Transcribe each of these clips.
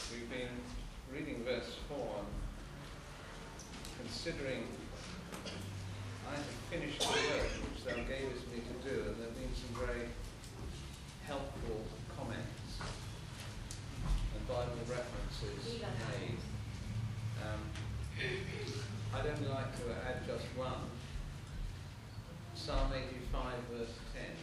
We've been reading verse 4 and considering I have finished the work which thou gavest me to do, and there have been some very helpful comments and Bible references made. I'd only like to add just one. Psalm 85 verse 10.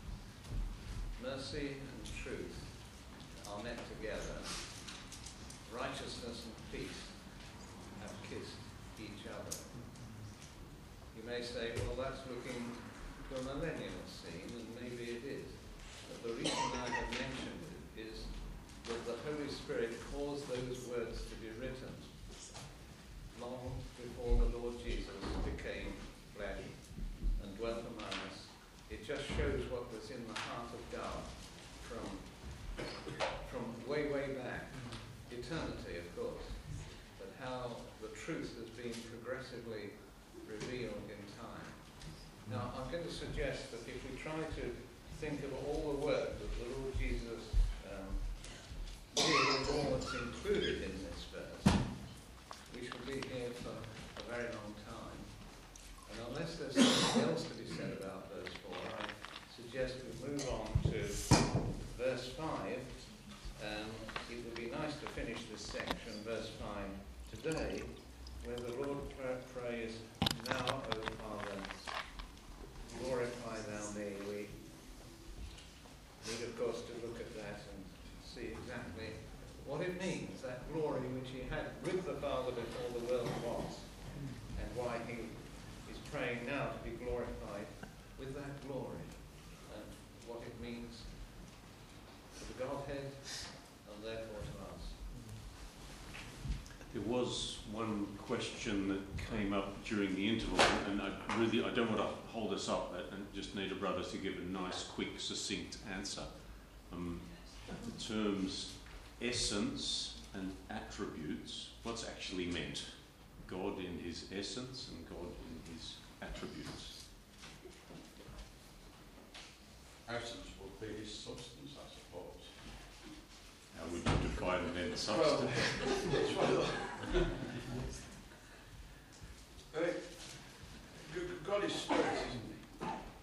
Mercy and truth are met together. Righteousness and peace have kissed each other. You may say, well, that's looking to a millennial scene, and maybe it is. But the reason I have mentioned it is that the Holy Spirit caused those words to be written long before the Lord Jesus became flesh and dwelt among us. It just shows what was in the heart of God from way, way back. Eternity, of course, but how the truth has been progressively revealed in time. Now, I'm going to suggest that if we try to think of all the work that the Lord Jesus did and all that's included in this verse, we shall be here for a very long time. And unless there's something else to be said about verse 4, I suggest we move on to verse 5. It would be nice to finish this section, verse 5, today, where the Lord prays, now, O Father, glorify thou me. We need, of course, to look at that and see exactly what it means, that glory which he had with the Father before the world was, and why he is praying now to be glorified with that glory, and what it means to the Godhead, and therefore to us. There was one question that came up during the interval, and I don't want to hold us up and just need a brother to give a nice, quick, succinct answer. The terms essence and attributes, what's actually meant? God in his essence and God in his attributes. Essence would be his substance, I suppose. How would you define then substance? God is spirit, isn't he?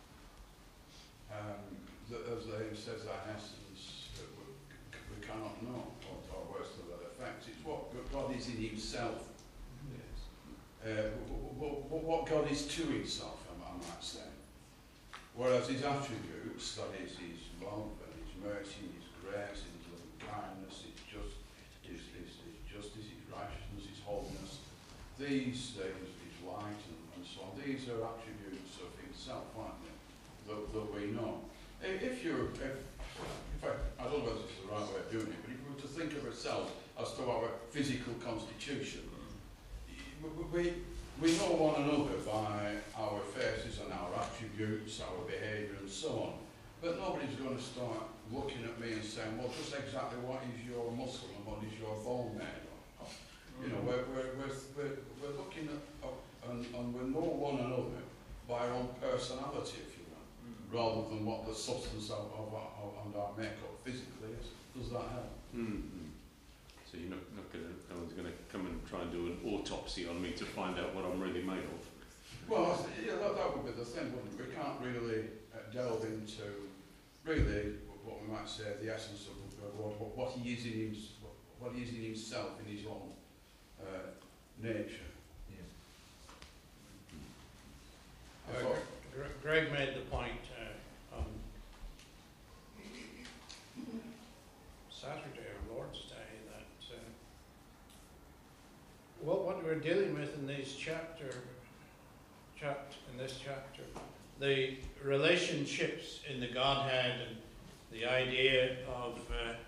As the hymn says, that essence we cannot know, or worse to that effect. It's what God is in himself. Yes. What God is to himself, I might say. Whereas his attributes, that is his love and his mercy, his grace, his loving kindness, his justice, his righteousness, his holiness, these things, his light and so on, these are attributes of himself, aren't they? That we know. In fact, I don't know whether this is the right way of doing it, but if we were to think of ourselves as to our physical constitution, we know one another by our faces and our attributes, our behaviour and so on. But nobody's going to start looking at me and saying, well, just exactly what is your muscle and what is your bone made of? You know, we're looking at and we know one another by our own personality, if you will, rather than what the substance of our makeup physically is. Does that help? Mm-hmm. So you're not going to, no one's going to come and try and do an autopsy on me to find out what I'm really made of. Well, yeah, that would be the thing, wouldn't it? We can't really delve into really what we might say the essence of what he is in himself, in his own nature. Greg made the point on Saturday or Lord's Day that what we're dealing with in this chapter, the relationships in the Godhead and the idea of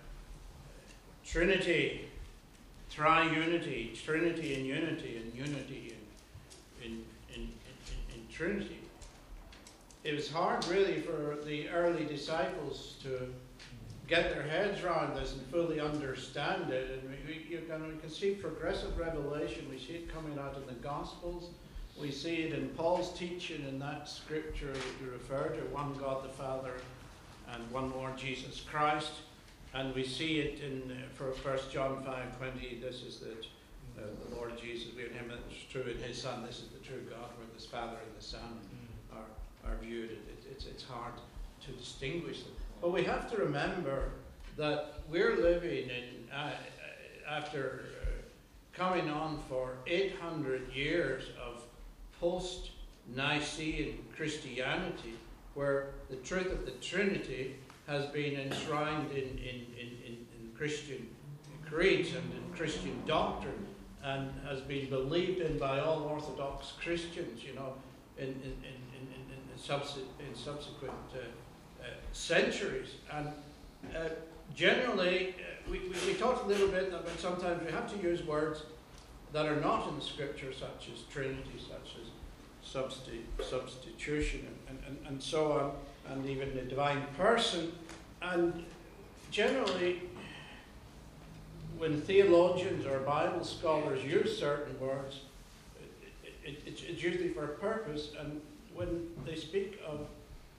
Trinity, triunity, Trinity in unity, and unity in Trinity. It was hard really for the early disciples to get their heads around this and fully understand it. And we can see progressive revelation. We see it coming out in the Gospels. We see it in Paul's teaching in that scripture that you refer to, one God the Father and one Lord Jesus Christ. And we see it in for 1 John 5:20. This is the Lord Jesus. We in Him that is true, in His Son. This is the true God, where the Father and the Son are viewed. It's hard to distinguish them. But we have to remember that we're living in after coming on for 800 years of post-Nicene Christianity, where the truth of the Trinity has been enshrined in Christian creeds and in Christian doctrine, and has been believed in by all Orthodox Christians, in subsequent centuries. And generally, we talked a little bit about sometimes we have to use words that are not in the Scripture, such as Trinity, such as substitution, and so on, and even the divine person. And generally, when theologians or Bible scholars use certain words, it's usually for a purpose. And when they speak of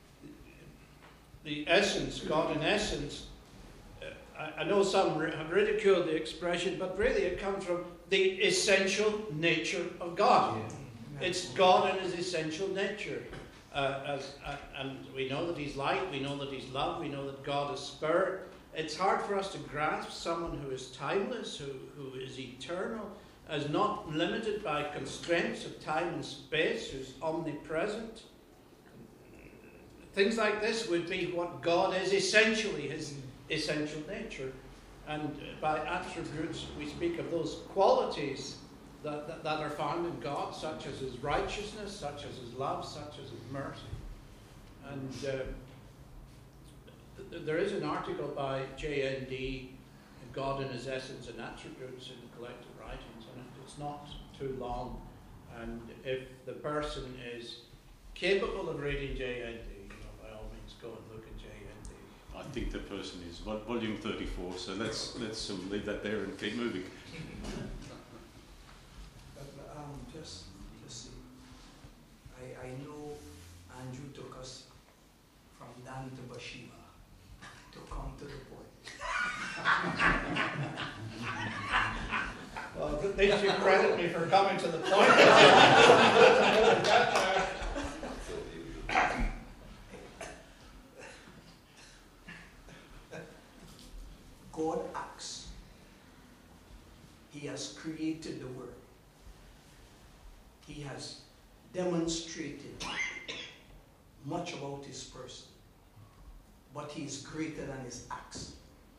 the essence, God in essence, I know some have ridiculed the expression, but really it comes from the essential nature of God. Yeah. It's God in His essential nature. And we know that He's light, we know that He's love, we know that God is spirit. It's hard for us to grasp someone who is timeless, who is eternal, is not limited by constraints of time and space, who's omnipresent. Things like this would be what God is essentially, His essential nature. And by attributes, we speak of those qualities that are found in God, such as His righteousness, such as His love, such as His mercy. And there is an article by J.N.D., God in His Essence and Attributes, in the collected writings, and it's not too long. And if the person is capable of reading J.N.D., by all means go and look at J.N.D. I think the person is volume 34, so let's leave that there and keep moving. Just see, I know Andrew took us from Dan to Bathsheba to come to the point. Well, at least you credit me for coming to the point. God acts. He has created the world. He has demonstrated much about His person, but He is greater than His acts.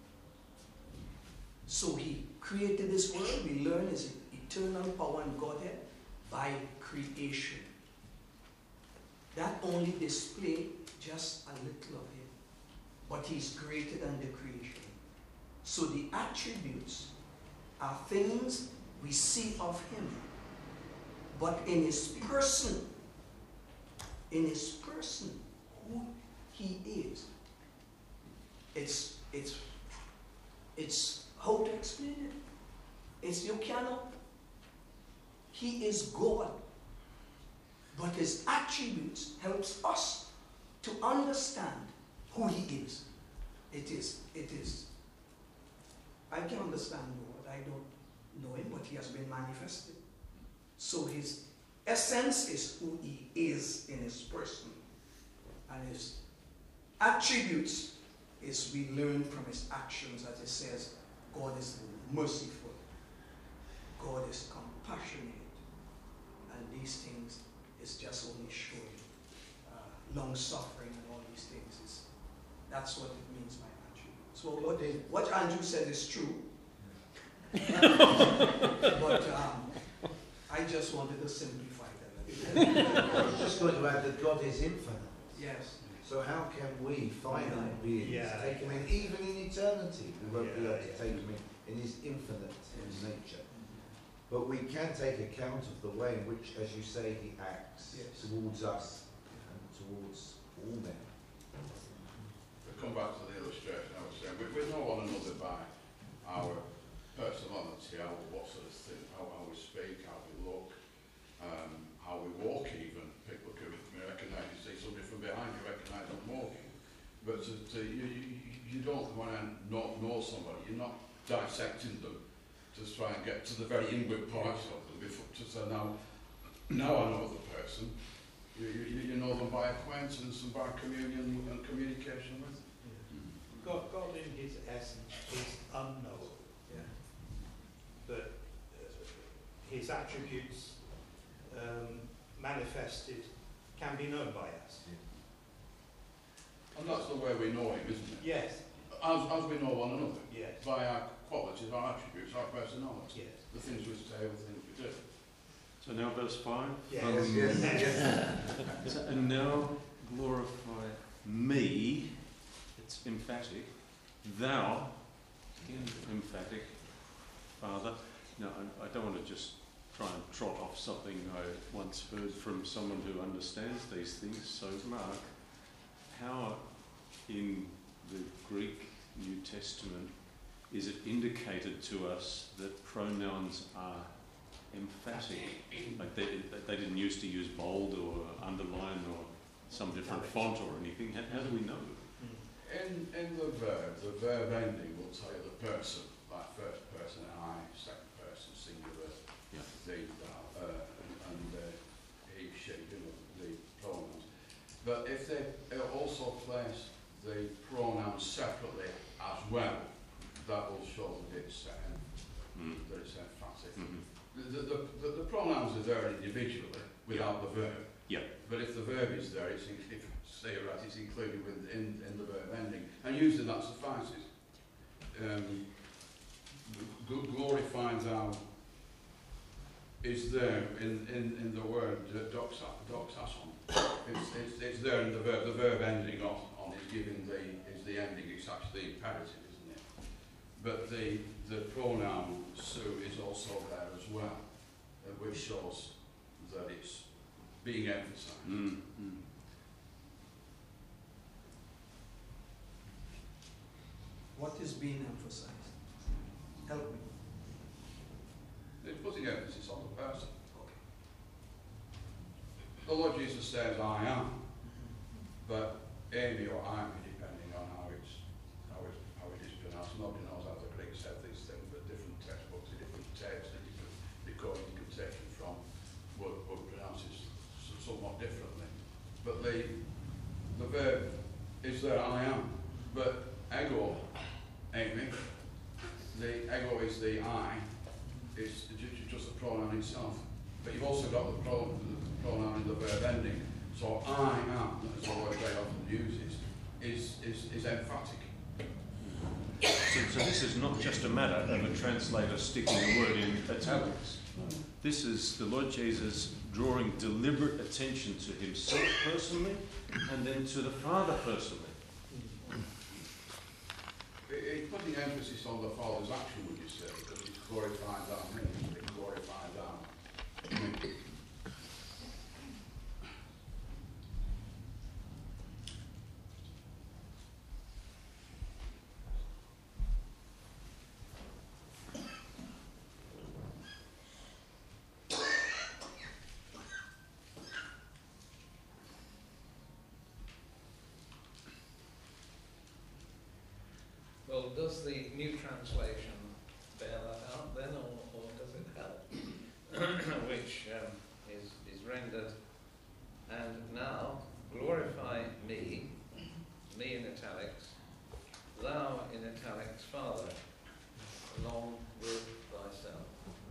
So He created this world. We learn His eternal power and Godhead by creation. That only displays just a little of Him, but He's greater than the creation. So the attributes are things we see of Him, but in His person, who He is, it's how to explain it. It's you cannot. He is God, but His attributes helps us to understand who He is. It is. I can understand God. I don't know Him, but He has been manifested. So His essence is who He is in His person. And His attributes is we learn from His actions, as it says, God is merciful. God is compassionate. And these things is just only showing long-suffering and all these things. That's what it means by attributes. So what Andrew said is true. But I just wanted to simplify that. I was just going to add that God is infinite. Yes. So how can we finite beings take Him in, even in eternity? We won't be able to take Him in His infinite nature. But we can take account of the way in which, as you say, He acts towards us and towards all men. To come back to the illustration, I was saying, we know one another by our personality, what sort of thing, how we speak, how we look, how we walk even. People can recognise, you see somebody from behind, you recognise them walking. But you you don't want to not know somebody. You're not dissecting them to try and get to the very inward parts of them. Before, to say now I know the person. You know them by acquaintance and by communion and communication with them. God in his essence is unknowable. Yeah. But his attributes manifested can be known by us. And that's the way we know him, isn't it? Yes, As we know one another. yes, By our qualities, our attributes, our personality. yes. The things we say, the things we do. So now verse 5. Yes. Yes. So, and now glorify me, it's emphatic, thou, again emphatic, Father. Now, I don't want to just try and trot off something I once heard from someone who understands these things. So, Mark, how in the Greek New Testament is it indicated to us that pronouns are emphatic? Like they didn't used to use bold or underline or some different font or anything. How do we know? In the verb ending will tell you the person, like first person I, second person singular, Yeah. they, thou, and he, she, the pronouns. But if they also place the pronouns separately as well, that will show that it's emphatic. Mm-hmm. The pronouns are there individually without the verb. Yeah. But if the verb is there, it's included in the verb ending, and usually that suffices. Glorify thou is there in the word doxason. It's there in the verb. The verb ending on is giving the ending. It's actually imperative, isn't it? But the pronoun su is also there as well, which shows that it's being emphasised. Mm-hmm. What is being emphasized? Help me. It's putting emphasis on the person. Okay. The Lord Jesus says, I am, but Amy or Amy, depending on how it is pronounced. Nobody knows how the Greek said these things, but different textbooks, different texts, and different recordings you can take them from would pronounce it somewhat differently. But the verb is there, I am, but ego, Amy, the ego is the I, it's just a pronoun itself. But you've also got the pronoun in the verb ending. So I am, as the word very often uses, is emphatic. So this is not just a matter of a translator sticking a word in italics. This is the Lord Jesus drawing deliberate attention to himself personally and then to the Father personally. It's putting emphasis on the Father's action, would you say? Because it's glorified thou me, it's glorified thou me. Well, does the new translation bear that out then, or does it help? Which is rendered, and now glorify me in italics, thou in italics, Father, along with thyself.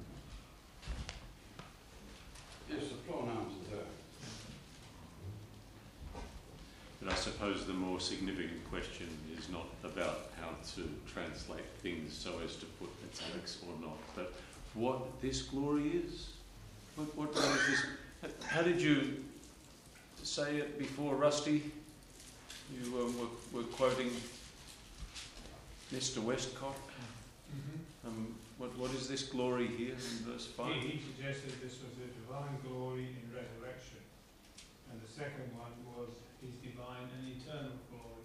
Yes, the pronouns are there. But I suppose the more significant question is not about how to translate things so as to put italics or not, but what this glory is. What is this? How did you say it before, Rusty? You were quoting Mr. Westcott. What is this glory here in verse 5? He suggested this was a divine glory in resurrection, and the second one was his divine and eternal glory.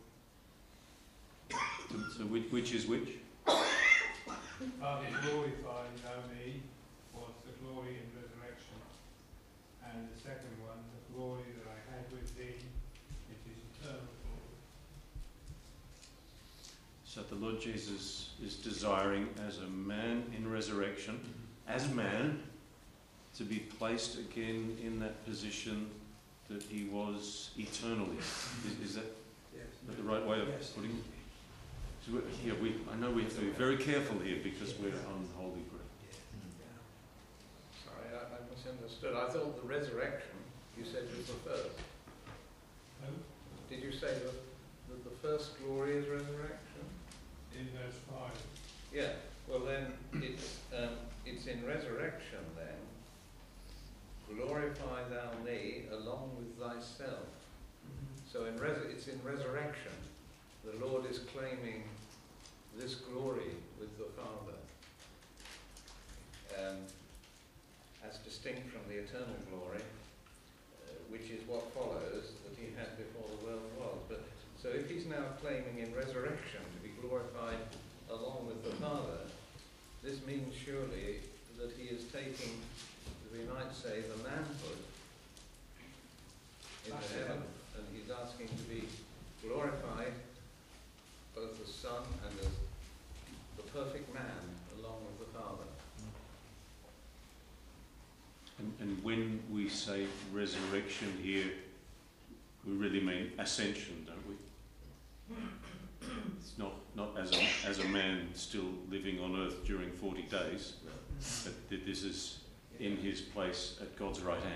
So which is which? Father, glorify thou me was the glory in resurrection, and the second one, the glory that I had with thee, it is eternal glory. So the Lord Jesus is desiring, as a man in resurrection, as man, to be placed again in that position that he was eternally. Is that the right way of putting it? So I know we have to be very careful here because we're on holy ground. Sorry, I misunderstood. I thought the resurrection, you said, was the first. No? Did you say that the first glory is resurrection? In verse 5. Yeah. Well, then it's in resurrection. Then glorify thou me along with thyself. So it's in resurrection. The Lord is claiming this glory with the Father, as distinct from the eternal glory, which is what follows that he had before the world was. But so if he's now claiming in resurrection to be glorified along with the Father, this means surely that he is taking, we might say, the manhood into heaven, and he's asking to be glorified, both the Son and as the perfect man along with the Father. And when we say resurrection here, we really mean ascension, don't we? It's not as a man still living on earth during 40 days, but that this is in his place at God's right hand.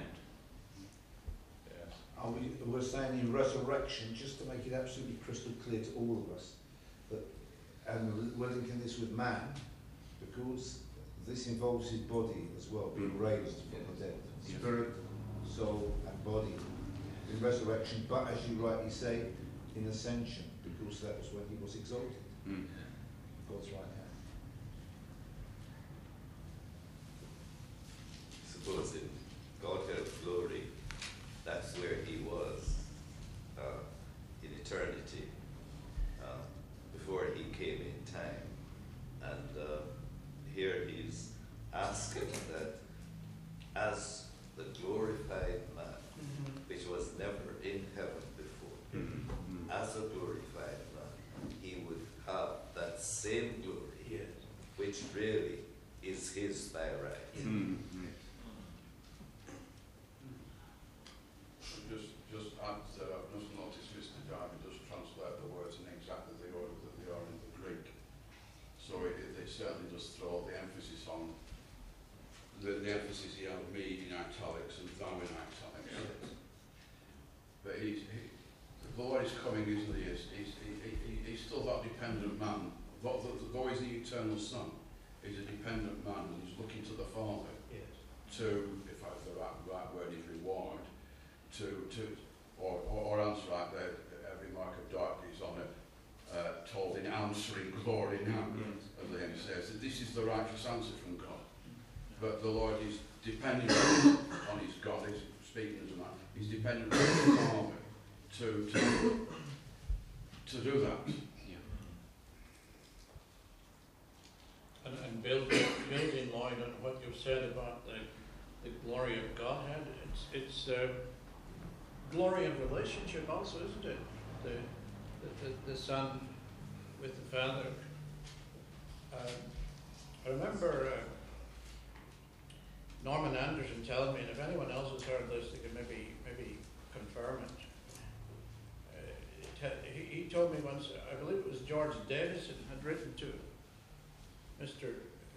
We're saying in resurrection, just to make it absolutely crystal clear to all of us, that, and we're linking this with man, because this involves his body as well, being raised from the dead. Spirit, soul and body in resurrection, but as you rightly say, in ascension, because that was when he was exalted. God's right hand. Suppose in Godhead glory, that's where he was in eternity, before he came in time. And here he's asking that as the glorified man, which was never in heaven before, as a glorified man, he would have that same glory, which really is his by right. Just add, I've just noticed Mr. Darby just translate the words in exactly the order that they are in the Greek. So it certainly does throw the emphasis on the emphasis he had me in italics and thou in italics. Yeah. But the Lord is coming, isn't he? He's still that dependent man. Though he's the eternal Son, he's a dependent man and he's looking to the Father to, if I have the right word is reward, or answer like every mark of darkness on it, told in answering glory now, as the hymn says, that this is the righteous answer from God. But the Lord is dependent on his God, he's speaking as a man, he's dependent on his Father to do that. And building, Lloyd, on what you've said about the glory of Godhead, it's glory of relationship also, isn't it? The Son with the Father. I remember Norman Anderson telling me, and if anyone else has heard this, they can maybe confirm it. He told me once, I believe it was George Davison, had written to Mr.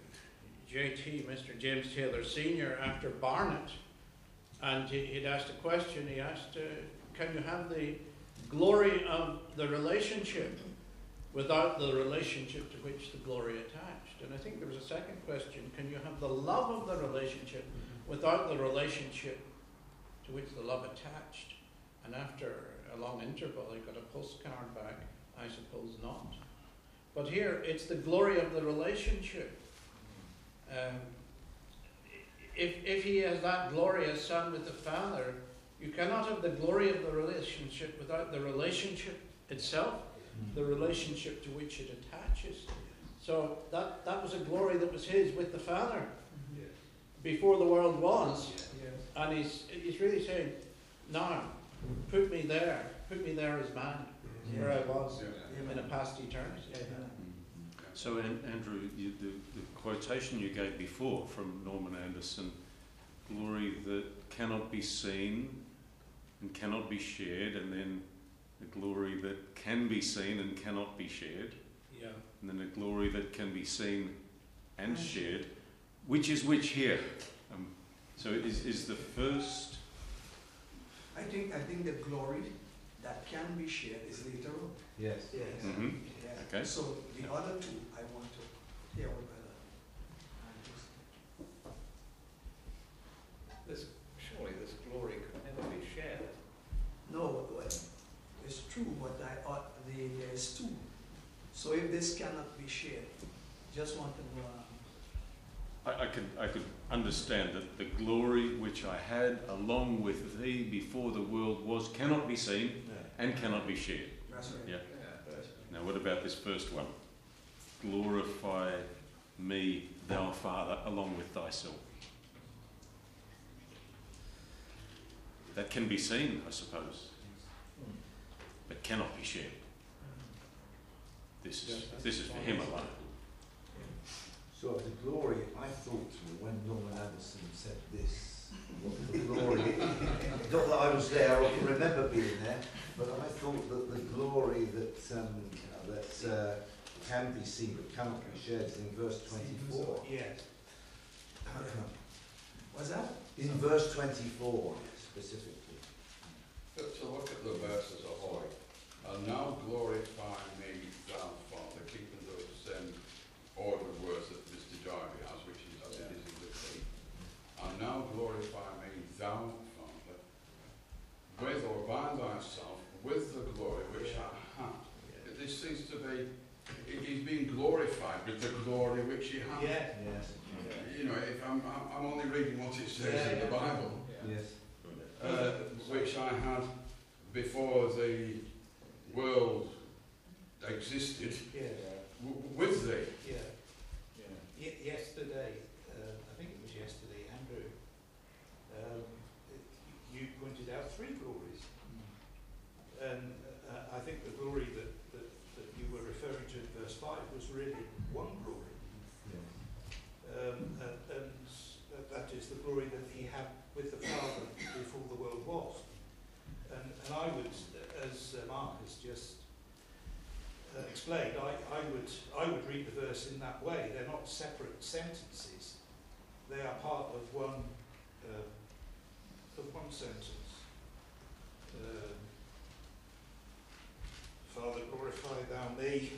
James Taylor Sr. after Barnet, and he'd asked a question. He asked, can you have the glory of the relationship without the relationship to which the glory attached? And I think there was a second question, can you have the love of the relationship without the relationship to which the love attached? And after a long interval, he got a postcard back, I suppose not. But here, it's the glory of the relationship. If he has that glorious Son with the Father, you cannot have the glory of the relationship without the relationship itself, the relationship to which it attaches. So that was a glory that was his with the Father before the world was. And he's really saying, now, put me there as man. where I was Yeah. in a past eternity. So, Andrew, the quotation you gave before from Norman Anderson, glory that cannot be seen and cannot be shared, and then the glory that can be seen and cannot be shared, Yeah. and then the glory that can be seen and shared. Which is which here? So is the first... I think the glory that can be shared is later on. Yes. Yes. Mhm. Yeah. Okay. So the other two, I want to hear what Brother Andrews. Surely this glory could never be shared. No, well, it's true, but there's two. So if this cannot be shared, just want to know. I could understand that the glory which I had along with thee before the world was cannot be seen and cannot be shared. That's right. Yeah. Yeah. Now what about this first one? Glorify me, thou Father, along with thyself. That can be seen, I suppose, but cannot be shared. This is for him alone. So the glory, I thought when Norman Anderson said this, what the glory, not that I was there, I can remember being there, but I thought that the glory that can be seen but cannot be shared is in verse 24. Yes. What's that? In verse 24 specifically. But to look at the verse as a whole, and now glorify me, thou Father, keeping those same order of words that Mr. Jarvie has, which is as it is in the Greek. And now glorify me, thou Father, with or by thyself, with the glory which I had. This seems to be, he's being glorified with the glory which he had. Yes. Yes. You know, if I'm only reading what it says in the Bible. Yes. Which I had before the world existed Yes. with thee. Yeah. Yesterday, I think it was yesterday, Andrew, you pointed out three glories. And I think the glory that you were referring to in verse 5 was really one glory. And that is the glory that he had with the Father before the world was. And I would, as Mark has just explained, I would read the verse in that way. They're not separate sentences. They are part of one sentence. Father, glorify thou me.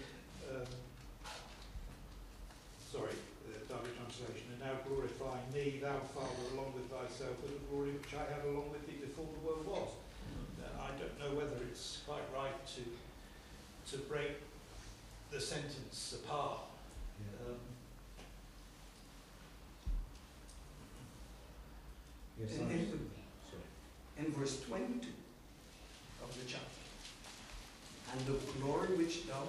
Derby translation. And now glorify me, thou Father, along with thyself, with the glory which I had along with thee before the world was. I don't know whether it's quite right to break the sentence apart. Yes, In verse 22 of the chapter, and the glory which thou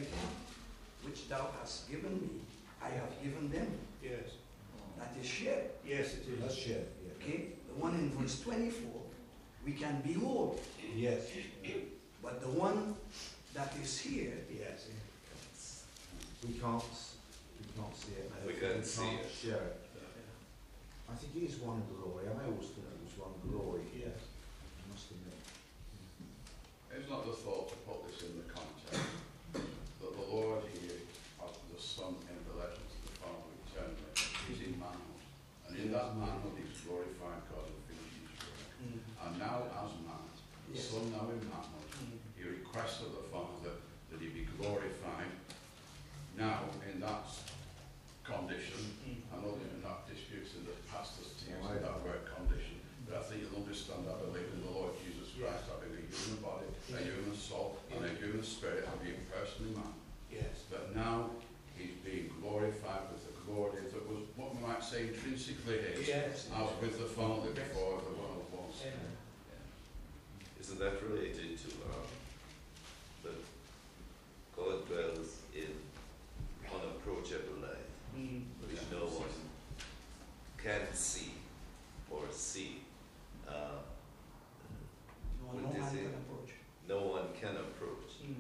hast given me, I have given them. Yes. That is shared. Yes, it is. That's shared. Okay? The one in verse 24, we can behold. Yes. But the one that is here, Yes. We can't see it. We can't see it. Share it. I think it is one glory. I always thought it was one glory. Yes. I must admit. It's not the thought to put this in the context that the Lord here, after the Son in relation to the Father eternally, is in manhood. And in that manhood he's glorified God and finished his work. And now as man, the Yes. Son now in manhood, he requests of the Father that he be glorified now in that condition. I know there's been that disputes in the pastors to use that word condition, but I think you'll understand, I believe in the Lord Jesus Christ, having a human body, a human soul, and a human spirit, and being personally man. Yes. But now he's being glorified with the glory that was, what we might say, intrinsically his, Yes. as with the Father before the world was. Isn't that related to that God dwells in unapproachable light, which no one can see or see? no What man is can it? approach. No one can approach.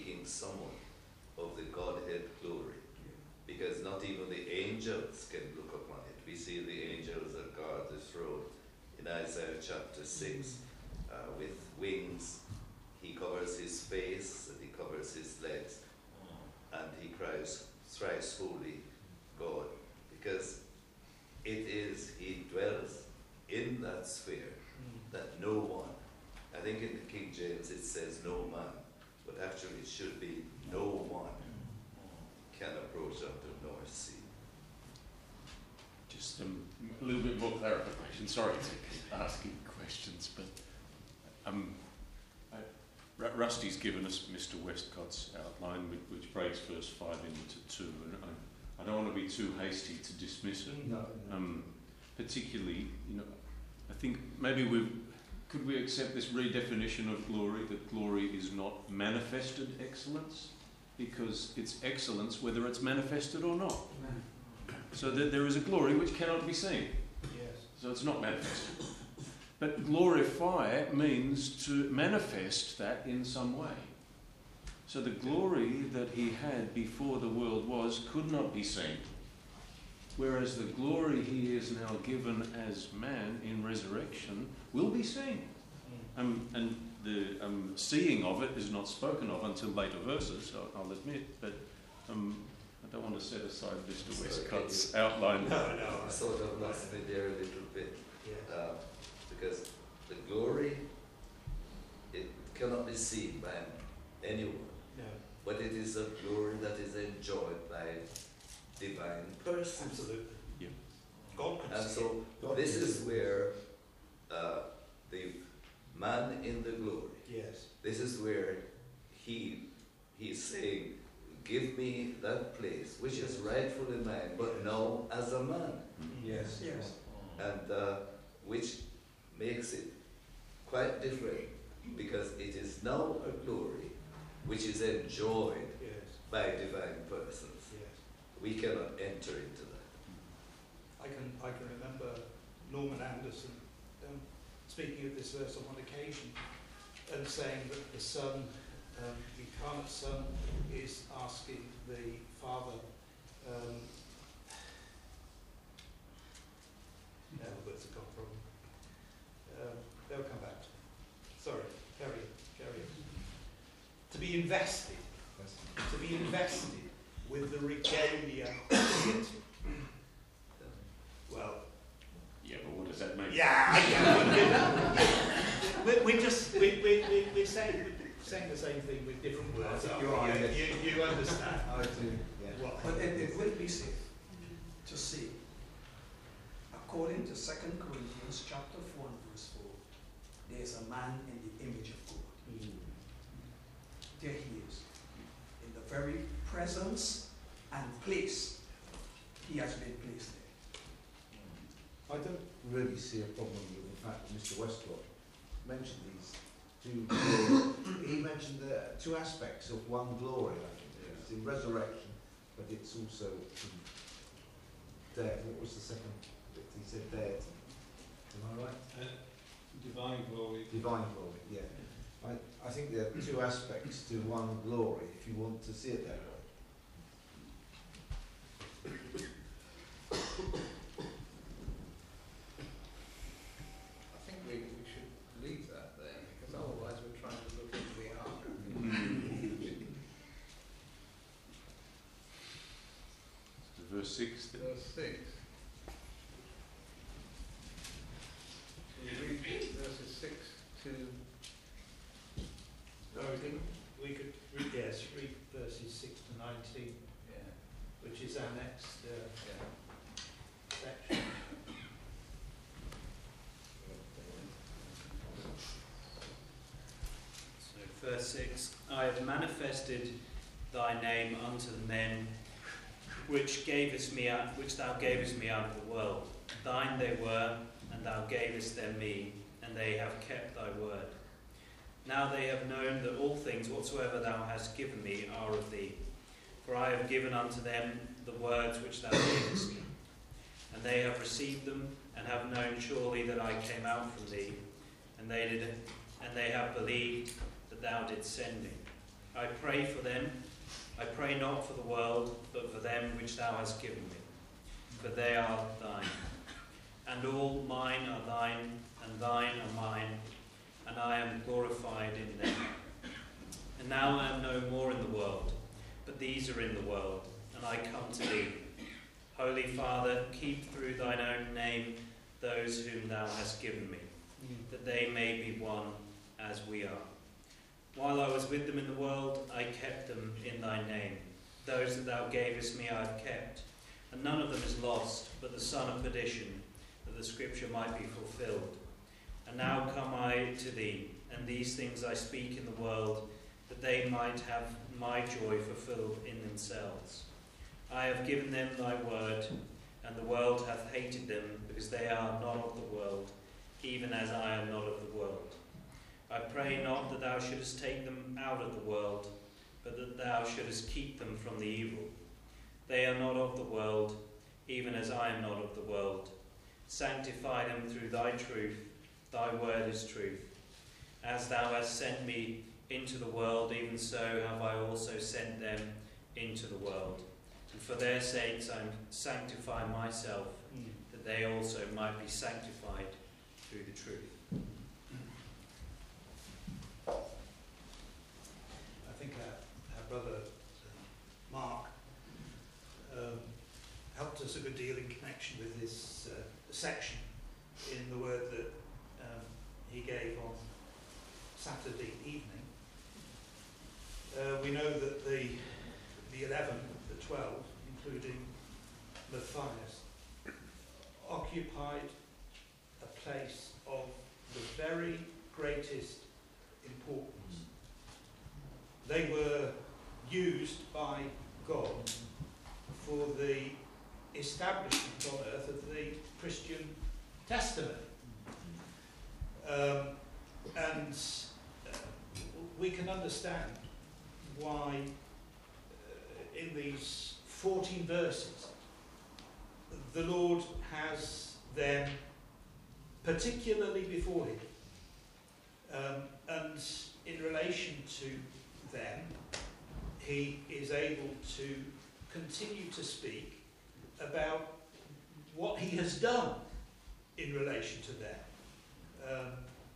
speaking somewhat of the Godhead glory, because not even the angels can look upon it. We see the angels that guard the throne in Isaiah chapter 6 with wings. He covers his face and he covers his legs, and he cries, "Thrice holy God," because he dwells in that sphere that no one, I think in the King James it says no man, but actually it should be no one can approach unto nor see. Just a little bit more clarification. Sorry to keep asking questions, but Rusty's given us Mr. Westcott's outline, which breaks verse 5 into 2, and I don't want to be too hasty to dismiss it. No. Particularly, I think maybe could we accept this redefinition of glory, that glory is not manifested excellence, because it's excellence whether it's manifested or not. So that there is a glory which cannot be seen. Yes. So it's not manifested. But glorify means to manifest that in some way. So the glory that he had before the world was could not be seen. Whereas the glory he is now given as man in resurrection will be seen. And the seeing of it is not spoken of until later verses, I'll admit, but I don't want to set aside Mr. Westcott's outline. No, I sort of lost me there a little bit. Because the glory, it cannot be seen by anyone. No. But it is a glory that is enjoyed by divine persons. Absolutely. Yeah. God can And see so this is where the man in the glory, Yes. this is where he's saying, give me that place which is rightfully mine, but now as a man. Yes. Yes. And which makes it quite different, because it is now a glory which is enjoyed Yes. by divine persons. Yes. We cannot enter into that. I can remember Norman Anderson speaking of this verse on one occasion and saying that the Son, the incarnate Son, is asking the Father. Now the words have gone from. They'll come back. Sorry, carry on. To be invested with the regalia of deity. Well. Yeah, but what does that mean? We're saying the same thing with different words. You understand. I do, yeah. What? But it will be safe to say, according to 2 Corinthians chapter 4 and verse 4, there is a man in the image of God. There he is. In the very presence and place he has been placed there. I don't really see a problem with the fact that Mr. Westcott mentioned these two glories. He mentioned the two aspects of one glory, I think. It's in resurrection, but it's also in death. What was the second bit? He said deity. Am I right? Divine glory. Divine glory, yeah. I think there are two aspects to one glory, if you want to see it that way. I think we should leave that there, because otherwise we're trying to look into the ark. Verse 6. Then. Verse 6. Shall we read verses 6 to... No, we could read, yes, read verses 6 to 19, Yeah, which is our next yeah. section. So verse 6, I have manifested thy name unto the men which thou gavest me out of the world. Thine they were, and thou gavest them me, and they have kept thy word. Now they have known that all things whatsoever thou hast given me are of thee. For I have given unto them the words which thou gavest me. And they have received them, and have known surely that I came out from thee, and they have believed that thou didst send me. I pray for them. I pray not for the world, but for them which thou hast given me. For they are thine. And all mine are thine, and thine are mine, and I am glorified in them. And now I am no more in the world, but these are in the world, and I come to thee. Holy Father, keep through thine own name those whom thou hast given me, that they may be one as we are. While I was with them in the world, I kept them in thy name. Those that thou gavest me I have kept, and none of them is lost, but the son of perdition, that the scripture might be fulfilled. And now come I to thee, and these things I speak in the world, that they might have my joy fulfilled in themselves. I have given them thy word, and the world hath hated them, because they are not of the world, even as I am not of the world. I pray not that thou shouldest take them out of the world, but that thou shouldest keep them from the evil. They are not of the world, even as I am not of the world. Sanctify them through thy truth. Thy word is truth. As thou hast sent me into the world, even so have I also sent them into the world. And for their sakes I sanctify myself, that they also might be sanctified through the truth. I think our brother Mark helped us a good deal in connection with this section in the word that he gave on Saturday evening. We know that the 11, the 12, including Matthias, occupied a place of the very greatest importance. They were used by God for the establishment on earth of the Christian testimony. And we can understand why in these 14 verses the Lord has them particularly before him, and in relation to them he is able to continue to speak about what he has done in relation to them.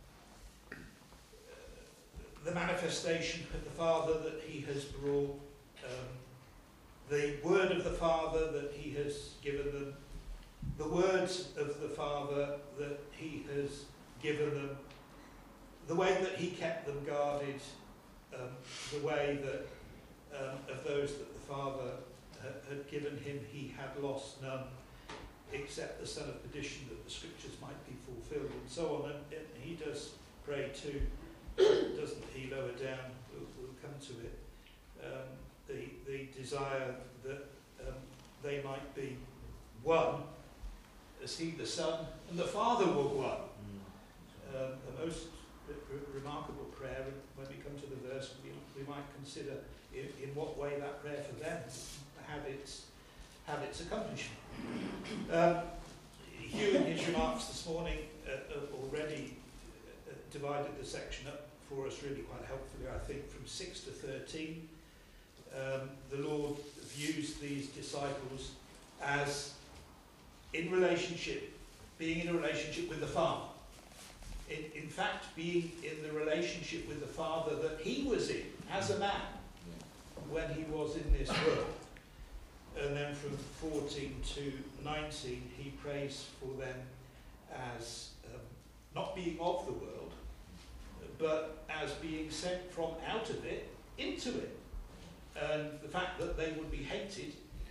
The manifestation of the Father that he has brought, the word of the Father that he has given them, the words of the Father that he has given them, the way that he kept them guarded, the way that of those that the Father had given him, he had lost none, except the son of perdition, that the scriptures might be fulfilled, and so on. And he does pray too, doesn't he, lower down, we'll come to it, the desire that they might be one, as he, the Son, and the Father were one. A most remarkable prayer, and when we come to the verse, we might consider in what way that prayer for them had its accomplishment. Hugh, in his remarks this morning, already divided the section up for us really quite helpfully, I think, from 6 to 13. The Lord views these disciples as being in a relationship with the Father. In fact, being in the relationship with the Father that he was in as a man when he was in this world. And then from 14 to 19, he prays for them as not being of the world, but as being sent from out of it into it. And the fact that they would be hated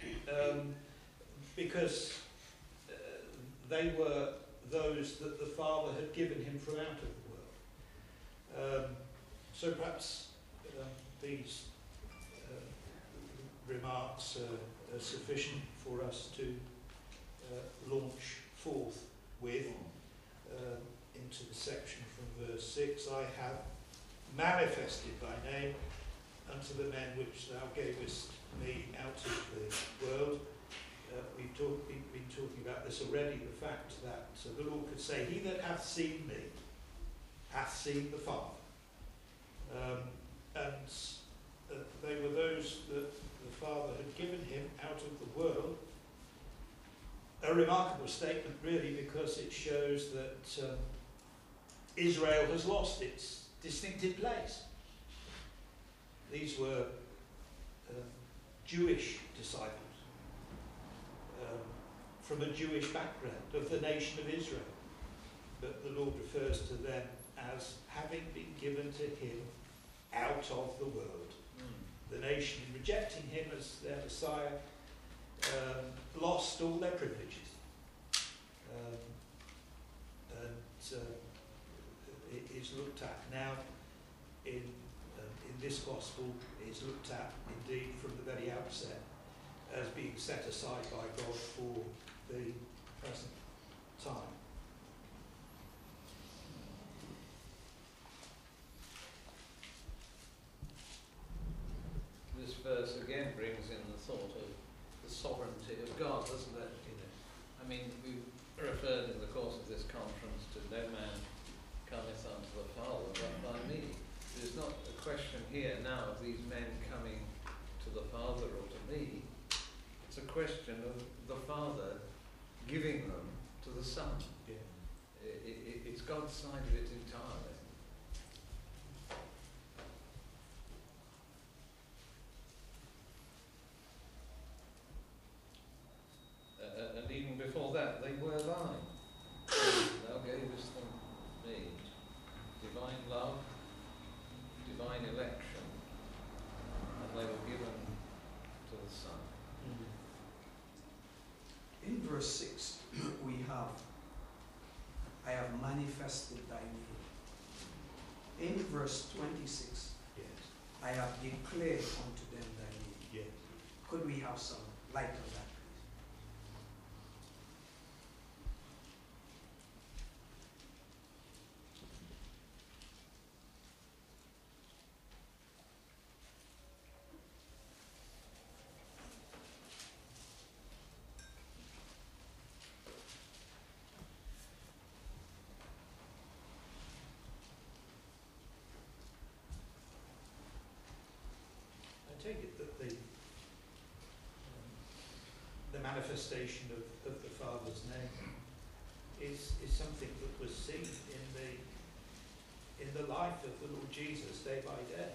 because they were those that the Father had given him from out of the world. So perhaps these remarks are sufficient for us to launch forth with into the section from verse 6. I have manifested thy name unto the men which thou gavest me out of the world. We've been talking about this already, the fact that the Lord could say, he that hath seen me hath seen the Father. And they were those that the Father had given him out of the world. A remarkable statement, really, because it shows that Israel has lost its distinctive place. These were Jewish disciples from a Jewish background of the nation of Israel. But the Lord refers to them as having been given to him out of the world. The nation, in rejecting him as their Messiah, lost all their privileges. It is looked at now in this gospel, is looked at indeed from the very outset as being set aside by God for the present time. This verse again brings in the thought of the sovereignty of God, doesn't it? I mean, we referred in the course of this conference to no man cometh unto the Father but by me. It is not a question here now of these men coming to the Father or to me. It's a question of the Father giving them to the Son. Yeah. It's God's side of it entirely. And even before that, they were thine. Thou gavest them me. Divine love, divine election, and they were given to the Son. In verse 6, we have, I have manifested thy name. In verse 26, Yes. I have declared unto them thy name. Yes. Could we have some light on that, I take it that the manifestation of the Father's name is something that was seen in the life of the Lord Jesus day by day,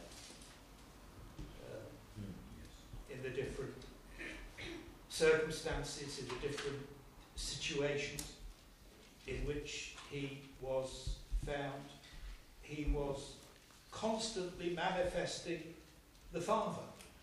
in the different circumstances, in the different situations in which he was found. He was constantly manifesting the Father.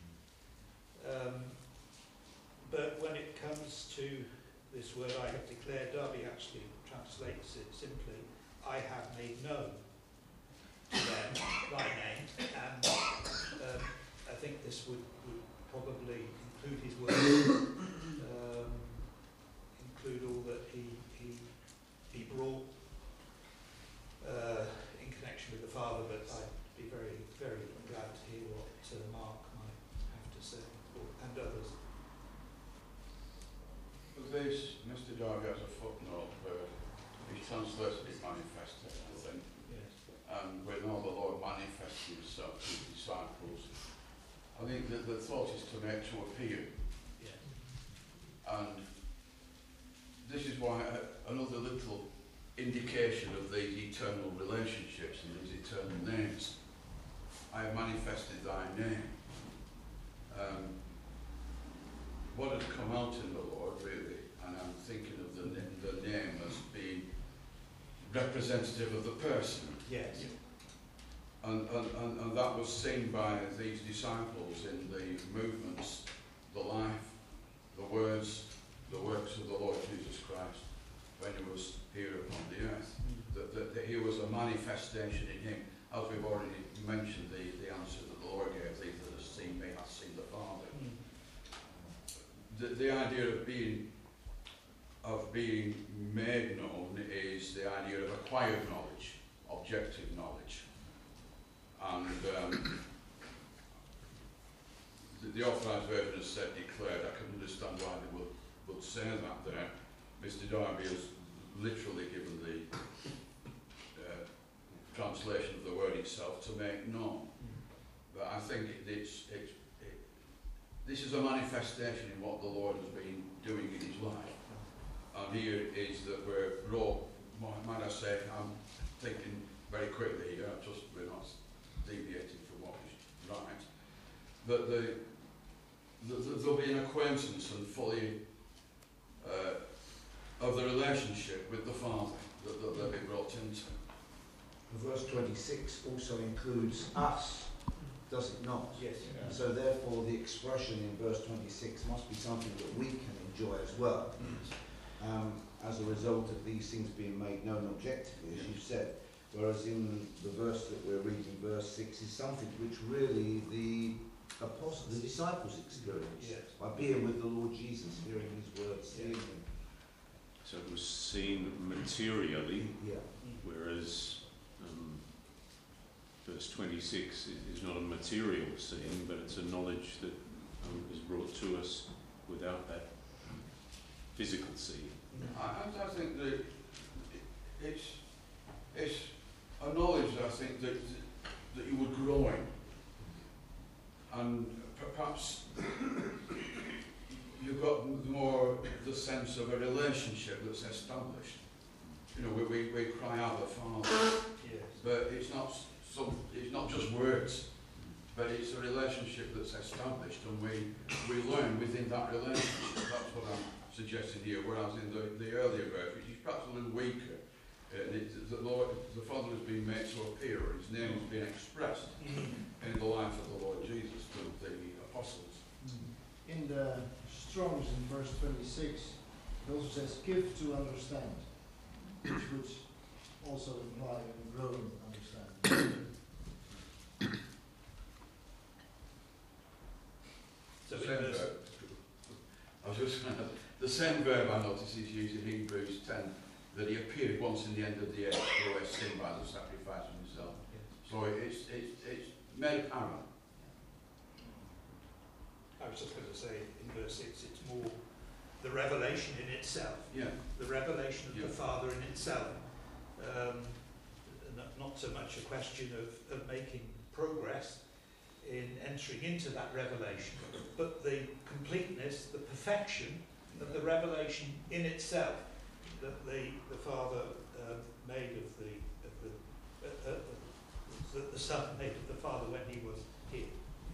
But when it comes to this word I have declared, Darby actually translates it simply, I have made known to them thy name. And I think this would probably include his words, include all that he brought in connection with the Father, but I'd be very, very glad to hear what Mark might have to say, and others. With this, Mr. Darby has a footnote where he translated it manifested, I think. Yes. And when all the Lord manifested himself to his disciples, I think that the thought is to make to appear. Yes. And this is why another little indication of these eternal relationships and these eternal names. I have manifested thy name. What has come out in the Lord, really, and I'm thinking of the name as being representative of the person. Yes. And that was seen by these disciples in the movements, the life, the words, the works of the Lord Jesus Christ when he was here upon the earth. That he was a manifestation in him. As we've already mentioned, the answer that the Lord gave, these that have seen me have seen the Father. The idea of being made known is the idea of acquired knowledge, objective knowledge. And the authorised version has said declared. I can understand why they would say that there. Mr. Darby has literally given the translation of the word itself, to make known. but I think this is a manifestation in what the Lord has been doing in his life. And here is that we're all, might I say, I'm thinking very quickly here, just we're not deviating from what is right. But there'll be an acquaintance and fully of the relationship with the Father that they'll be brought into. Verse 26 also includes us, does it not? Yes. Yeah. So therefore the expression in verse 26 must be something that we can enjoy as well, as a result of these things being made known objectively, as you said. Whereas in the verse that we're reading, verse 6, is something which really the apostles, the disciples experienced by being with the Lord Jesus, hearing his words, seeing him. So it was seen materially, Yeah. whereas verse 26 is not a material seeing, but it's a knowledge that is brought to us without that physical seeing. I think that it's a knowledge, I think, that you were growing, and perhaps you've got more the sense of a relationship that's established. You know, we cry out the Father, Yes. but it's not just words, but it's a relationship that's established, and we learn within that relationship. That's what I'm suggesting here. Whereas in the earlier verse, which is perhaps a little weaker, the Father has been made to appear, his name has been expressed in the life of the Lord Jesus to the apostles. In the Strong's in verse 26, it also says, give to understand, which would also imply a growing understanding. So The in same verse, verb. I was just the same verb I notice is used in Hebrews 10, that he appeared once in the end of the age to away sin by the sacrifice of himself. So it's made apparent. I was just going to say in verse 6, it's more the revelation in itself, Yeah. the revelation of Yeah. the Father in itself. Not so much a question of making progress in entering into that revelation, but the completeness, the perfection of the revelation in itself that the Father made of the Son made of the Father when he was here.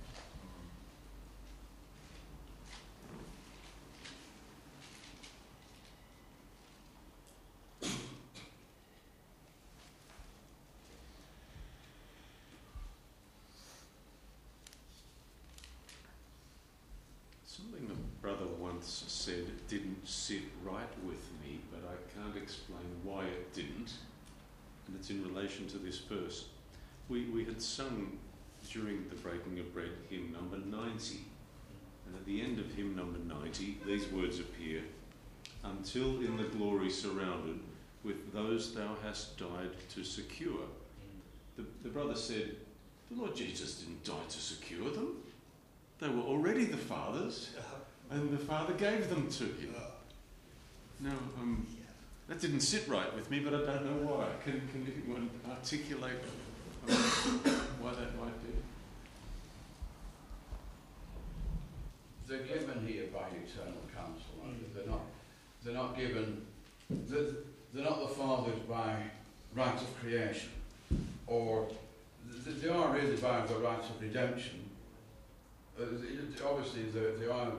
Something a brother once said didn't sit right with me, but I can't explain why it didn't, and it's in relation to this verse. We had sung during the breaking of bread hymn number 90, and at the end of hymn number 90 these words appear: until in the glory surrounded with those thou hast died to secure. The brother said, the Lord Jesus didn't die to secure them. They were already the Father's, and the Father gave them to him. Now, that didn't sit right with me, but I don't know why. Can anyone articulate why that might be? They're given here by eternal counsel, aren't they? They're not given. They're not the Father's by right of creation, or they are really by the right of redemption. Obviously, there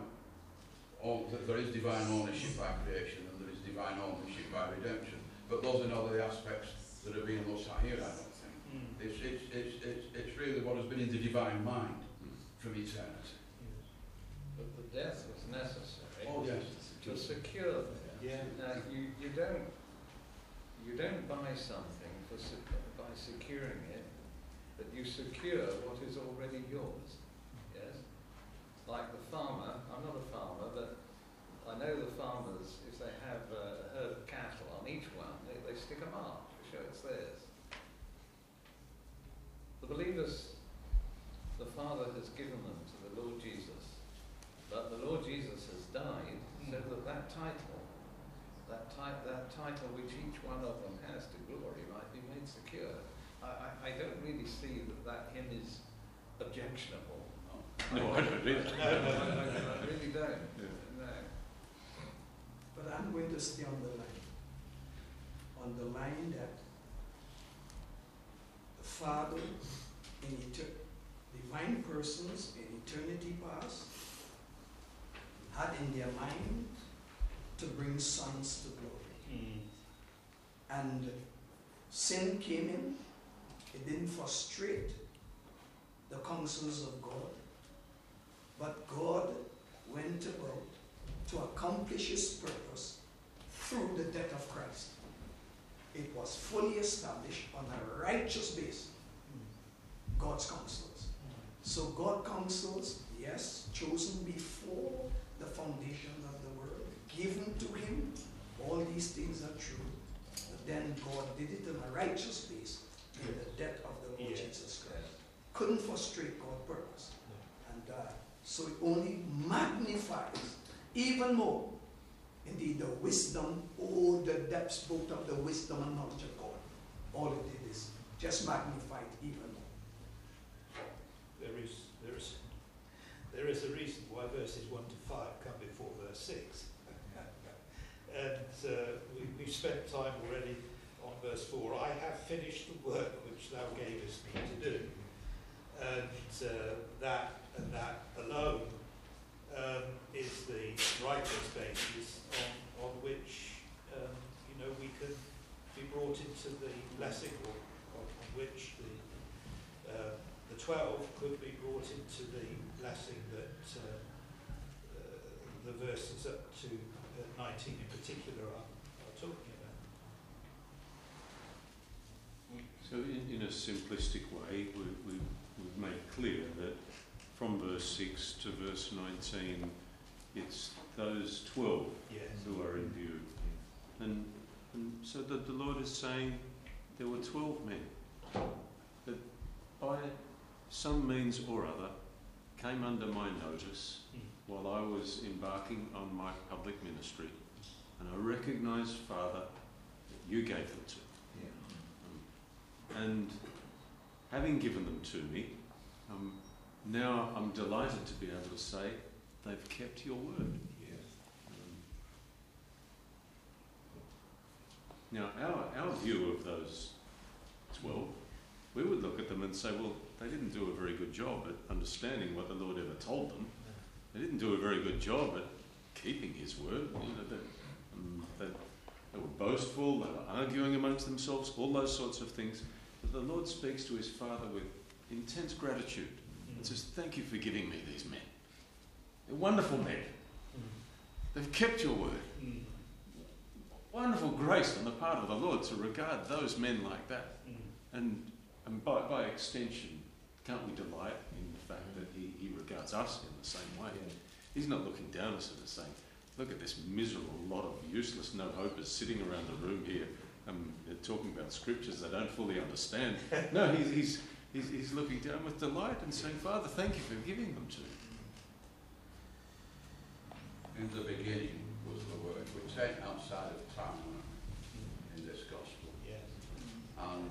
is divine ownership by creation, and there is divine ownership by redemption. But those are not the aspects that are being looked at here, I don't think. It's really what has been in the divine mind from eternity. But the death was necessary to secure them. Yeah. Now, you don't buy something by securing it, but you secure what is already yours. Yes? Like the farmer, I'm not a farmer, but I know the farmers, if they have a herd of cattle on each one, they stick a mark to show it's theirs. The believers, the Father has given them to the Lord Jesus, but the Lord Jesus has died so that title which each one of them has to glory might be made secure. I don't really see that hymn is a objectionable. No, I don't either. I really don't. Yeah. No. But I'm going to stay on the line. On the line that the Father in divine persons in eternity past had in their mind to bring sons to glory. And sin came in, it didn't frustrate the counsels of God, but God went about to accomplish his purpose through the death of Christ. It was fully established on a righteous base, God's counsels. So God counsels, yes, chosen before the foundation of the world, given to him, all these things are true. But then God did it on a righteous base in the death of the Lord Jesus Christ. Couldn't frustrate God's purpose. And so it only magnifies even more. Indeed, the wisdom, the depths both of the wisdom and knowledge of God. All it did is just magnify it even more. There is a reason why verses 1 to 5 come before verse 6. And we've spent time already on verse 4. I have finished the work which thou gavest me to do. And that alone is the righteous basis on which we can be brought into the blessing, or on which the 12 could be brought into the blessing that the verses up to 19 in particular are talking about. So in a simplistic way, we've made clear that from verse 6 to verse 19, it's those 12 who are in view. And so that the Lord is saying there were 12 men that by some means or other came under my notice while I was embarking on my public ministry. And I recognise, Father, that you gave them to me. And having given them to me, now I'm delighted to be able to say they've kept your word. Now, our view of those 12, we would look at them and say, well, they didn't do a very good job at understanding what the Lord ever told them. They didn't do a very good job at keeping his word. They were boastful, they were arguing amongst themselves, all those sorts of things. But the Lord speaks to his Father with intense gratitude and says, thank you for giving me these men. They're wonderful men. They've kept your word. Wonderful grace on the part of the Lord to regard those men like that. And by extension, can't we delight in the fact that he regards us in the same way? He's not looking down at us and saying, look at this miserable lot of useless no-hopers sitting around the room here they're talking about scriptures they don't fully understand. No, he's looking down with delight and saying, Father, thank you for giving them to me. In the beginning was the Word. We're taken outside of time in this gospel. Yes. And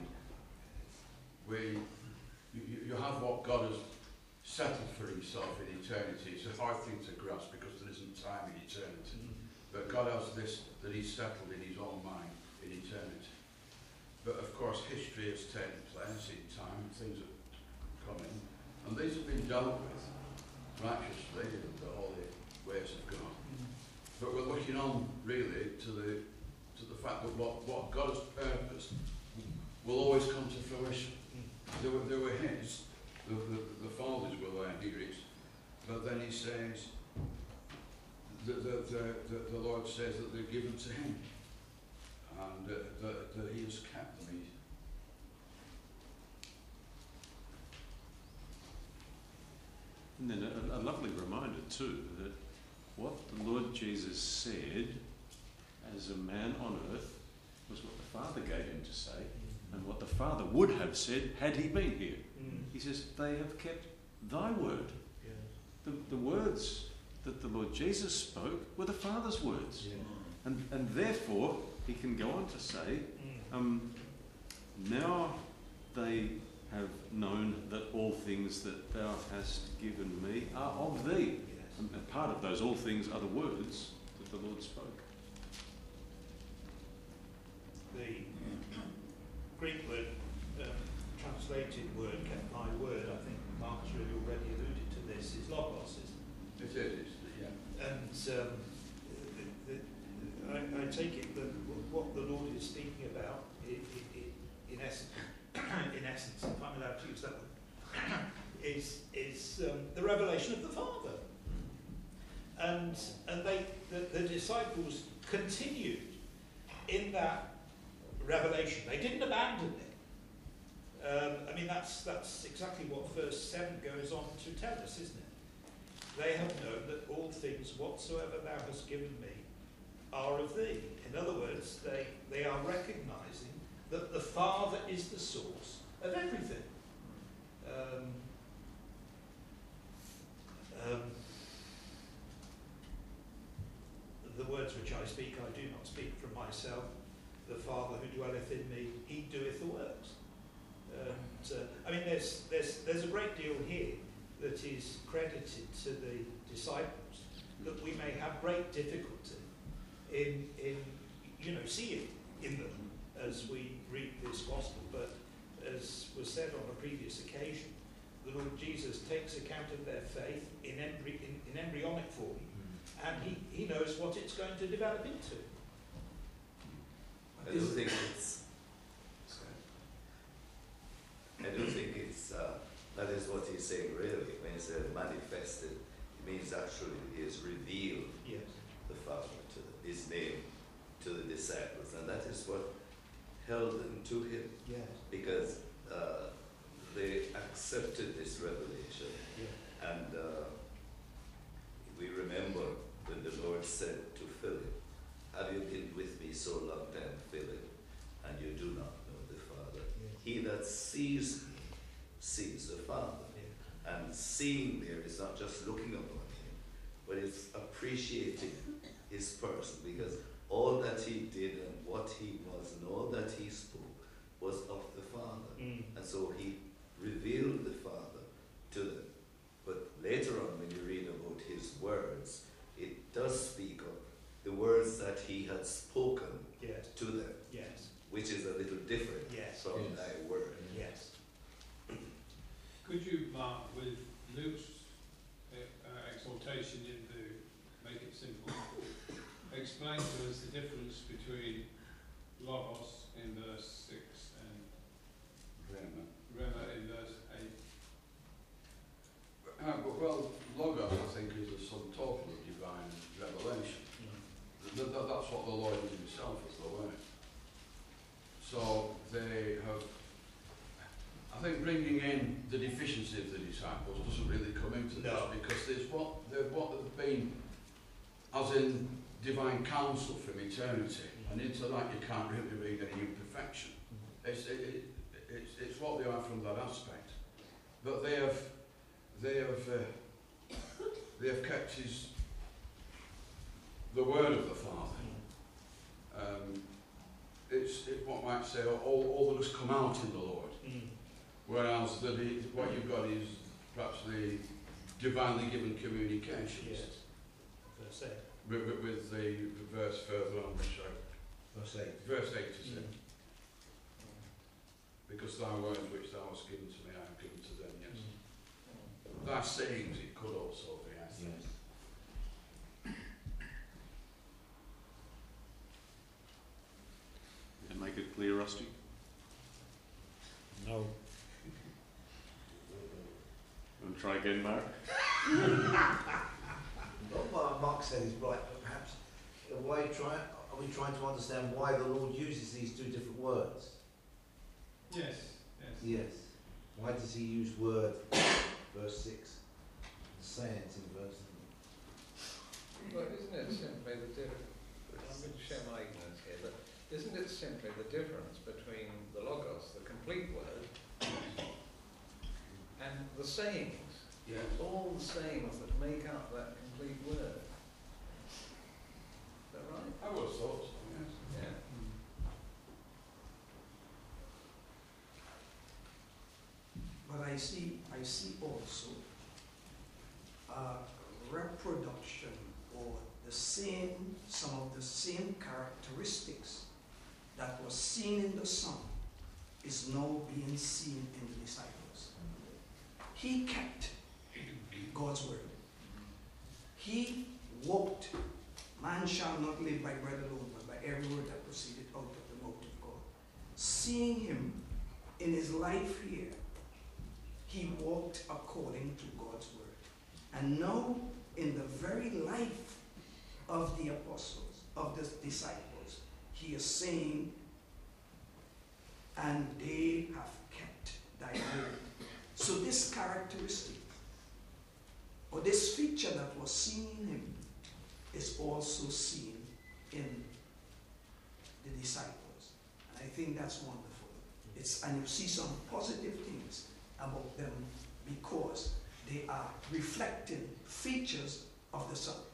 you have what God has settled for himself in eternity. It's a hard thing to grasp because there isn't time in eternity. But God has this that he's settled in his own mind in eternity. But of course history has taken place in time, things have come in, and these have been dealt with righteously in the holy ways of God. But we're looking on really to the fact that what God has purposed will always come to fruition. They were his, the Father's will and his, but then he says, the Lord says that they're given to him, and that he has kept them. And then a lovely reminder too that what the Lord Jesus said as a man on earth was what the Father gave him to say, and what the Father would have said had he been here. He says, they have kept thy word. The words that the Lord Jesus spoke were the Father's words. And therefore, he can go on to say, now they have known that all things that thou hast given me are of thee. And part of those all things are the words that the Lord spoke. The Greek word, translated word, my word, I think Mark's really already alluded to this, is logos, isn't It is, yeah. And I take it that what the Lord is speaking about, in essence, if I'm allowed to use that word, is the revelation of the Father. And the disciples continued in that revelation. They didn't abandon it. I mean, that's exactly what verse 7 goes on to tell us, isn't it? They have known that all things whatsoever thou hast given me are of thee. In other words, they are recognizing that the Father is the source of everything. The words which I speak, I do not speak from myself. The Father who dwelleth in me, he doeth the works. I mean, there's a great deal here that is credited to the disciples, that we may have great difficulty in seeing in them as we read this gospel. But as was said on a previous occasion, the Lord Jesus takes account of their faith in embryonic form, and he knows what it's going to develop into. I do think it's that is what he's saying really. When he said manifested, it means actually he has revealed the Father to his name to the disciples, and that is what held them to him. Yes. Because they accepted this revelation, and we remember when the Lord said to Philip, "Have you been with me so long time, Philip, and you do not know the Father? He that sees me sees the Father." And seeing there is not just looking upon him, but it's appreciating his person, because all that he did and what he was and all that he spoke was of the Father. And so he revealed the Father to them. But later on, when you read about his words, it does speak of the words that he had spoken to them, which is a little different from thy word. Yes. Could you, Mark, with Luke's exaltation into make it simple, explain to us the difference between logos in verse 6 and rema in verse 8? Well, logos, I think, is the sum total of divine revelation. That's what the Lord is himself, as the Word. So they have, I think, bringing in the deficiency of the disciples doesn't really come into this, because there's what they've been, as in divine counsel from eternity, and into that you can't really read any imperfection. It's what they are from that aspect. But they have kept the word of the Father. It's what might say, all that has come out in the Lord. Whereas what you've got is perhaps the divinely given communications. Verse 8. With the verse further on, which Verse 8. Verse 8 is it. Because thy words which thou hast given to me, I have given to them, yes. Thy sayings, it could also be, I think. And make it clear, Rusty? No. And try again, Mark? What Mark said is right, but perhaps are we trying to understand why the Lord uses these two different words? Yes. Yes. Why does he use word, verse 6, saying in verse 7? Well, isn't it simply the difference? I'm going to share my ignorance here, but isn't it simply the difference between the logos, the complete word, and the sayings? Yes. All the sayings that make up that complete word. Is that right? I would have thought so, yes. Yeah. reproduction or some of the same characteristics that was seen in the Son is now being seen in the disciples. He kept God's word. He walked, man shall not live by bread alone, but by every word that proceeded out of the mouth of God. Seeing him in his life here, he walked according to God's word. And now, in the very life of the apostles, of the disciples, he is saying, and they have kept thy word. So this characteristic, or this feature that was seen in him, is also seen in the disciples. And I think that's wonderful. And you see some positive things about them because they are reflecting features of the Son.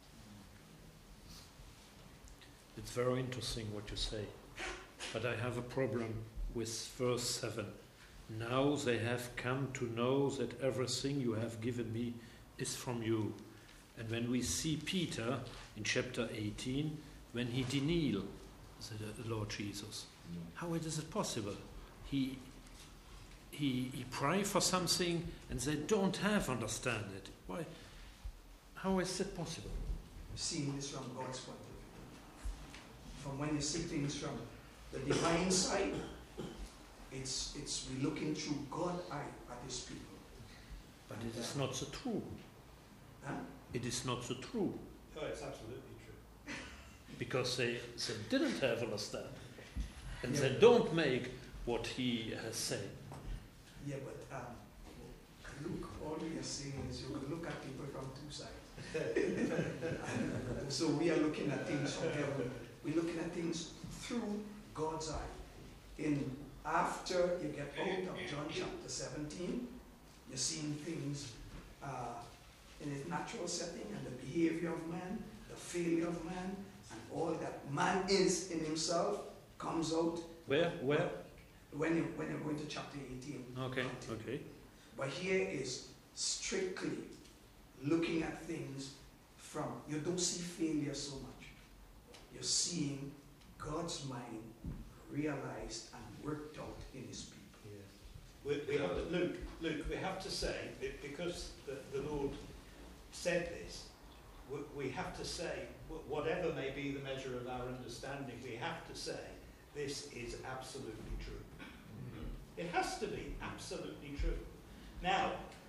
It's very interesting what you say, but I have a problem with verse 7. Now they have come to know that everything you have given me is from you. And when we see Peter in chapter 18, when he denied the Lord Jesus, how is it possible? He pray for something and they don't have understand it. Why? How is it possible? Seeing this from God's point of view. From when you see things from the divine side, it's we looking through God's eye at his people. But it is not so true. Huh? It is not so true. Oh, it's absolutely true. Because they didn't have understanding. And they don't make what he has said. Yeah, but Luke, all we are saying is you can look at people from two sides. So we are looking at things from heaven. We're looking at things through God's eye. After you get out of John chapter 17, you're seeing things in its natural setting and the behavior of man, the failure of man, and all that man is in himself comes out. Where? When you're going to chapter 18. Okay. But here is strictly looking at things from, you don't see failure so much. You're seeing God's mind realized and worked out in his people. We have to, Luke, we have to say, because the Lord said this, we have to say, whatever may be the measure of our understanding, we have to say, this is absolutely true. It has to be absolutely true. Now,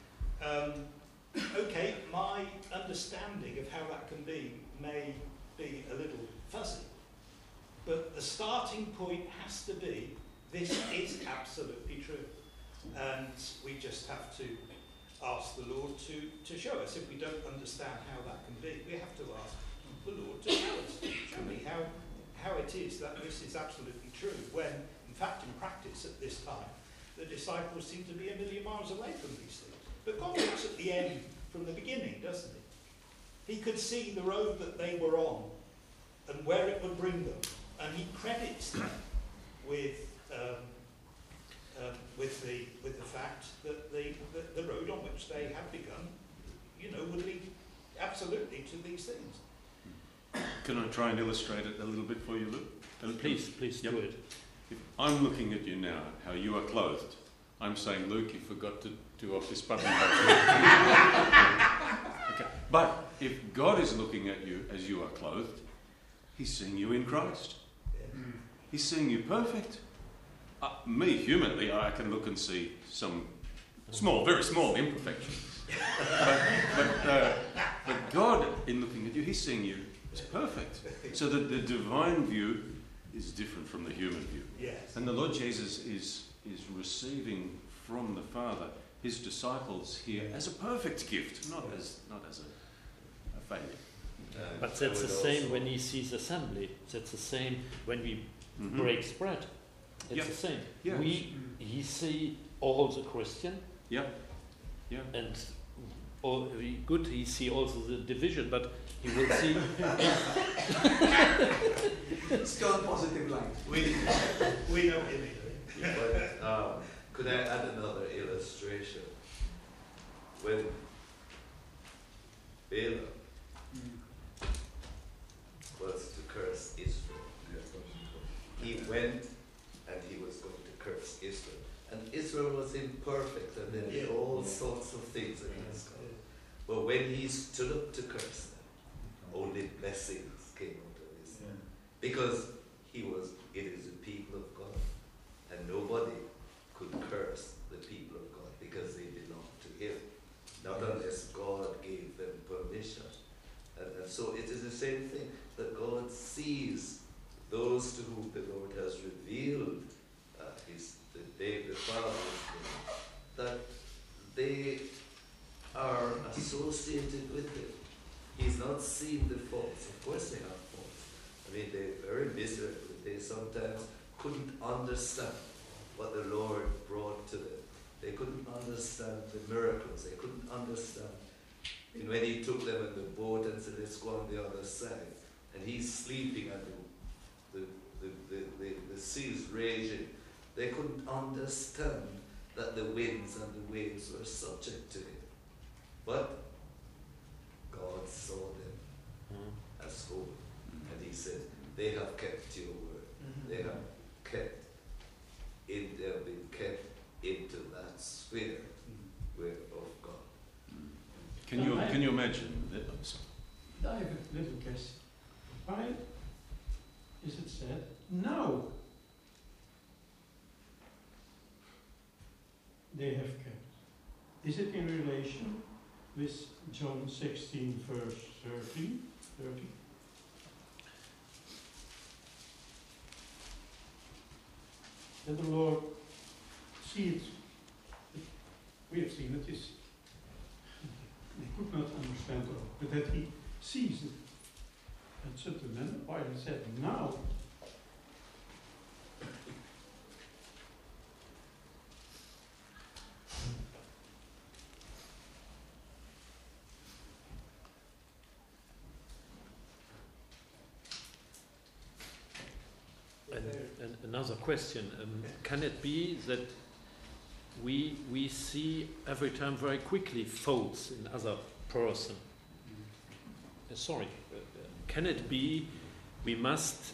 okay, my understanding of how that can be may be a little fuzzy, but the starting point has to be, this is absolutely true. And we just have to ask the Lord to show us. If we don't understand how that can be, we have to ask the Lord to show us. Show me how it is that this is absolutely true, when, in fact, in practice at this time, the disciples seem to be a million miles away from these things. But God looks at the end from the beginning, doesn't he? He could see the road that they were on and where it would bring them, and he credits them with the fact that the road on which they had begun, would lead absolutely to these things. Can I try and illustrate it a little bit for you, Luke? Please do it. If I'm looking at you now, how you are clothed, I'm saying, Luke, you forgot to do off this button. Okay. But if God is looking at you as you are clothed, he's seeing you in Christ. He's seeing you perfect. Me, humanly, I can look and see some very small imperfections. but God, in looking at you, he's seeing you as perfect. So that the divine view is different from the human view. Yes. And the Lord Jesus is receiving from the Father his disciples here as a perfect gift, not as a failure. But that's the same when he sees assembly. That's the same when we break bread. It's the same. Yeah. He see all the Christian. Yeah. And good. He see also the division, but he will see. Still a positive line. We know him. But could I add another illustration? When Balaam he stood up to curse them. Only blessings came out of his mouth. Because it is the people of God. And nobody could curse the people of God because they belong to him. Not unless God gave them permission. And so it is the same thing, that God sees those to whom the Lord has revealed the Father's name, that they are associated with him. He's not seen the faults. Of course they have faults. I mean, they're very miserable. They sometimes couldn't understand what the Lord brought to them. They couldn't understand the miracles. They couldn't understand. And when he took them in the boat and said, let's go on the other side, and he's sleeping and the sea's raging, they couldn't understand that the winds and the waves were subject to him. But God saw them as holy. And he said, they have kept your word. They have been kept into that sphere of God. Can you imagine that? I have a little guess. Why is it said now they have kept? Is it in relation with John 16 verse 30? That the Lord sees it. We have seen it. They could not understand it, but that he sees it. And said to them, why he said now. And another question, can it be that we see every time very quickly faults in other person? Can it be we must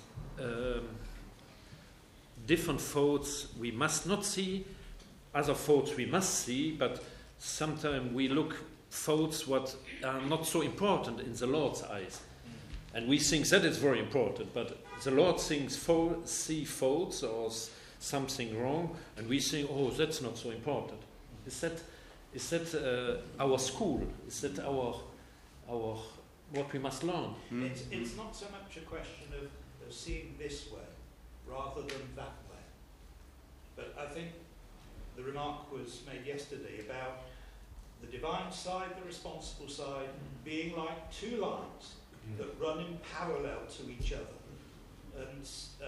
different faults we must not see, other faults we must see, but sometimes we look faults what are not so important in the Lord's eyes, and we think that is very important, but the Lord thinks see faults or something wrong, and we think, oh, that's not so important. Is that our school? Is that our what we must learn? It's not so much a question of seeing this way rather than that way. But I think the remark was made yesterday about the divine side, the responsible side, being like two lines that run in parallel to each other. And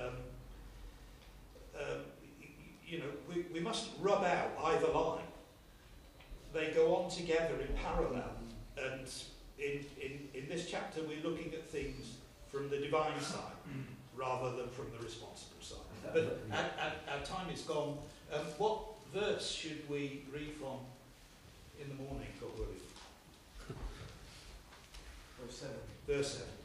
we mustn't rub out either line. They go on together in parallel. And in this chapter, we're looking at things from the divine side rather than from the responsible side. But our time is gone. What verse should we read from in the morning, God willing? Verse 7. Verse 7.